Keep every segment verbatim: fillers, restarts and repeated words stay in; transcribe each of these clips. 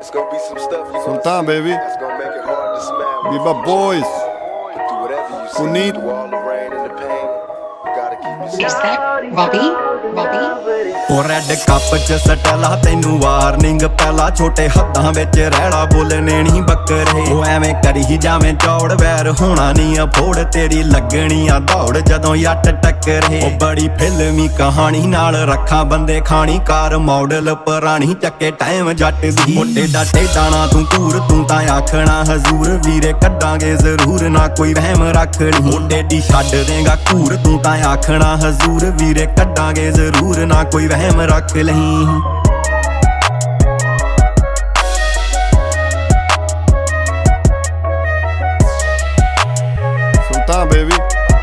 It's gonna be some stuff you Some gonna time, see baby. that's gonna make it hard to smile. Be my boys. But through whatever you see, Puneet. through all the rain and the pain, you gotta keep Is yourself. that Robbie? Robbie? ਉਹ red cup ਚ ਸਟਲਾ ਤੈਨੂੰ warning ਪਹਿਲਾਂ ਛੋਟੇ ਹੱਥਾਂ ਵਿੱਚ ਰਹਿਣਾ ਬੋਲਣੇ ਨਹੀਂ ਬੱਕਰੇ ਉਹ ਐਵੇਂ ਕਰੀ ਹੀ ਜਾਵੇਂ ਚੌੜ ਵੈਰ ਹੋਣਾ ਨਹੀਂ ਅਫੋੜ ਤੇਰੀ ਲੱਗਣੀ ਆ ਦੌੜ ਜਦੋਂ ਯੱਟ ਟੱਕਰੇ ਉਹ ਬੜੀ ਫਿਲਮੀ ਕਹਾਣੀ ਨਾਲ ਰੱਖਾਂ ਬੰਦੇ ਖਾਣੀ ਕਾਰ ਮਾਡਲ ਪੁਰਾਣੀ ਚੱਕੇ ਟਾਈਮ ਜੱਟ ਦੀ ਮੋਟੇ ਡਾਟੇ ਦਾਣਾ ਤੂੰ ਕੂਰ ਤੂੰ ਤਾਂ ਆਖਣਾ ਹਜ਼ੂਰ ਵੀਰੇ ਕੱਢਾਂਗੇ ਜ਼ਰੂਰ ਨਾ ਕੋਈ ਵਹਿਮ ਰੱਖ ਲਈ ਮੋਟੇ ਦੀ ਛੱਡ ਦੇਗਾ ਕੂਰ ਤੂੰ ਤਾਂ ਆਖਣਾ ਹਜ਼ੂਰ ਵੀਰੇ ਕੱਢਾਂਗੇ ਜ਼ਰੂਰ ਨਾ ਕੋਈ ਵਹਿਮ ਰੱਖ ਲਈ ਸੁਲਤਾਨ ਬੇਬੀ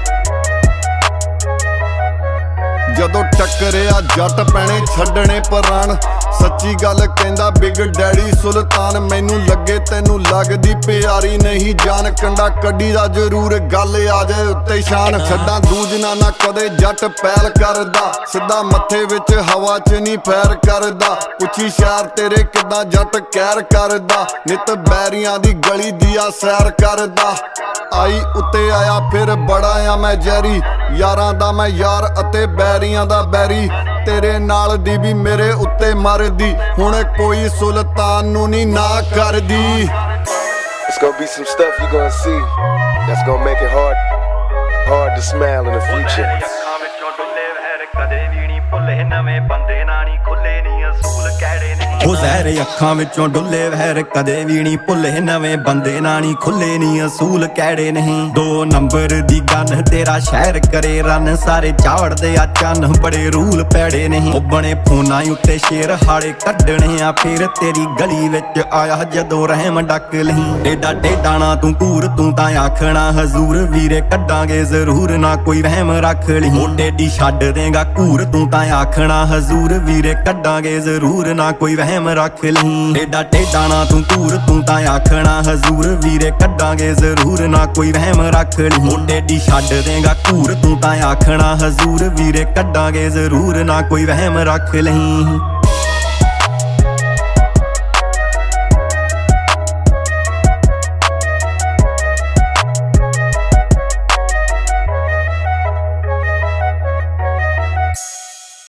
ਜਦੋਂ ਟੱਕਰਿਆ ਜੱਟ ਪੈਣੇ ਛੱਡਣੇ ਪਰਾਣ ਸੱਚੀ ਗੱਲ ਕਹਿੰਦਾ ਬਿਗ ਡੈਡੀ ਸੁਲਤਾਨ ਮੈਨੂੰ ਲੱਗੇ ਤੈਨੂੰ ਲੱਗਦੀ ਪਿਆਰੀ ਨਹੀਂ ਜਾਨ ਕੰਡਾ ਕੱਢੀ ਦਾ ਜ਼ਰੂਰ ਗੱਲ ਆ ਜਾਏ ਉੱਤੇ ਸ਼ਾਨ ਛੱਡਾਂ ਦੂਜਨਾ ਨਾ ਕਦੇ ਜੱਟ ਪੈਲ ਕਰਦਾ ਸਿੱਧਾ ਮੱਥੇ ਵਿੱਚ ਹਵਾ 'ਚ ਨਹੀਂ ਫੈਰ ਕਰਦਾ ਪੁੱਛੀ ਸ਼ਹਿਰ ਤੇਰੇ ਕਿੱਦਾਂ ਜੱਟ ਕਹਿਰ ਕਰਦਾ ਨਿਤ ਬੈਰੀਆਂ ਦੀ ਗਲੀ ਦੀ ਆ ਸੈਰ ਕਰਦਾ ਆਈ ਉੱਤੇ ਆਇਆ ਫਿਰ ਬੜਾ ਆ ਮੈਂ ਜੈਰੀ ਯਾਰਾਂ ਦਾ ਮੈਂ ਯਾਰ ਅਤੇ ਬੈਰੀਆਂ ਦਾ ਬੈਰੀ ਤੇਰੇ ਨਾਲ ਦੀ ਵੀ ਮੇਰੇ ਉੱਤੇ ਮਰਦੀ ਹੁਣ ਕੋਈ ਸੁਲਤਾਨ ਨੂੰ ਨਹੀਂ ਨਾ ਕਰਦੀ It's gonna be some stuff you gonna see that's gonna make it hard, hard to smile in the future. ਅੱਖਾਂ ਵਿੱਚੋਂ ਡੁੱਲੇ ਵਹਿਰ ਕਦੇ ਵੀ ਨਹੀਂ ਭੁੱਲੇ ਨਵੇਂ ਬੰਦੇ ਨਾ ਨਹੀਂ ਖੁੱਲੇ ਨਹੀਂ ਅਸੂਲ ਕਿਹੜੇ ਨਹੀਂ ਉਹ ਜ਼ਹਿਰ ਅੱਖਾਂ ਵਿੱਚੋਂ ਡੁੱਲੇ ਵਹਿਰ ਕਦੇ ਵੀ ਨਹੀਂ ਭੁੱਲੇ ਨਵੇਂ ਬੰਦੇ ਨਾ ਨਹੀਂ ਖੁੱਲੇ ਨਹੀਂ ਅਸੂਲ ਕਿਹੜੇ ਨਹੀਂ ਦੋ ਨੰਬਰ ਦੀ ਗਨ ਤੇਰਾ ਸ਼ਹਿਰ ਕਰੇ ਰਨ ਸਾਰੇ ਝਾੜਦੇ ਆ ਚੰਨ ਬੜੇ ਰੂਲ ਪੈੜੇ ਨਹੀਂ ਉਹ ਬਣੇ ਫੋਨਾਂ ਉੱਤੇ ਸ਼ੇਰ ਹਾੜੇ ਕੱਢਣੇ ਆ ਫਿਰ ਤੇਰੀ ਗਲੀ ਵਿੱਚ ਆਇਆ ਜਦੋਂ ਰਹਿਮ ਡੱਕ ਲਈ ਡੇਡਾ ਡੇਡਾਣਾ ਤੂੰ ਕੂਰ ਤੂੰ ਤਾਂ ਆਖਣਾ ਹਜ਼ੂਰ ਵੀਰੇ ਕੱਢਾਂਗੇ ਜ਼ਰੂਰ ਨਾ ਕੋਈ ਵਹਿਮ ਰੱਖ ਲਈ ਮੋਢੇ ਦੀ ਛੱਡ ਦੇਗਾ ਕੂਰ ਤੂੰ ਤਾਂ ਆਖਣਾ ਹਜ਼ੂਰ ਵੀਰੇ ਕੱਢਾਂਗੇ ਜ਼ਰੂਰ ਨਾ ਕੋਈ ਵਹਿਮ ਰੱਖ ਲਈ ਡੇਡਾ ਡੇਡਾਣਾ ਤੂੰ ਕੂਰ ਤੂੰ ਤਾਂ ਆਖਣਾ ਹਜ਼ੂਰ ਵੀਰੇ ਕੱਢਾਂਗੇ ਜ਼ਰੂਰ ਨਾ ਕੋਈ ਵਹਿਮ ਰੱਖ ਲਈ ਮੋਢੇ ਦੀ ਛੱਡ ਦੇਗਾ ਕੂਰ ਤੂੰ ਤਾਂ ਆਖਣਾ ਹਜ਼ੂਰ ਵੀਰੇ ਕੱਢਾਂਗੇ ਜ਼ਰੂਰ ਨਾ ਕੋਈ ਵਹਿਮ ਰੱਖ ਲਈ